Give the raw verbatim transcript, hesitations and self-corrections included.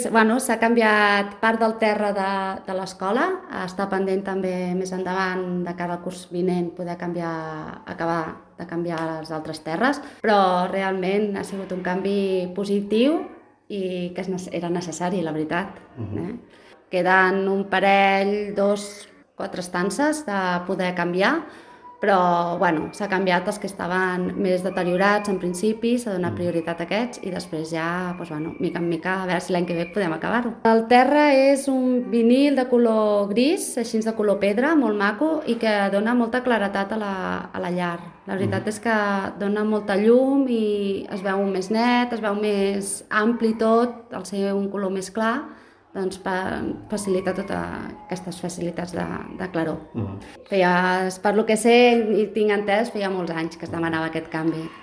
bueno, s'ha canviat part del terra de, de l'escola, està pendent també més endavant de cara al curs vinent poder canviar, acabar de canviar les altres terres, però realment ha sigut un canvi positiu i que era necessari, la veritat. Uh-huh. eh? Queden un parell, dos, quatre estances de poder canviar, però bueno, s'ha canviat els que estaven més deteriorats en principi, s'ha donat prioritat a aquests i després ja, doncs, bueno, mica en mica, a veure si l'any que ve podem acabar-ho. El terra és un vinil de color gris, així de color pedra, molt maco i que dona molta claretat a la, a la llar. La veritat és que dona molta llum i es veu més net, es veu més ampli tot, al ser un color més clar, doncs facilita totes aquestes facilitats de, de claror. Uh-huh. Feia, per lo que sé i tinc entès, feia molts anys que es demanava aquest canvi.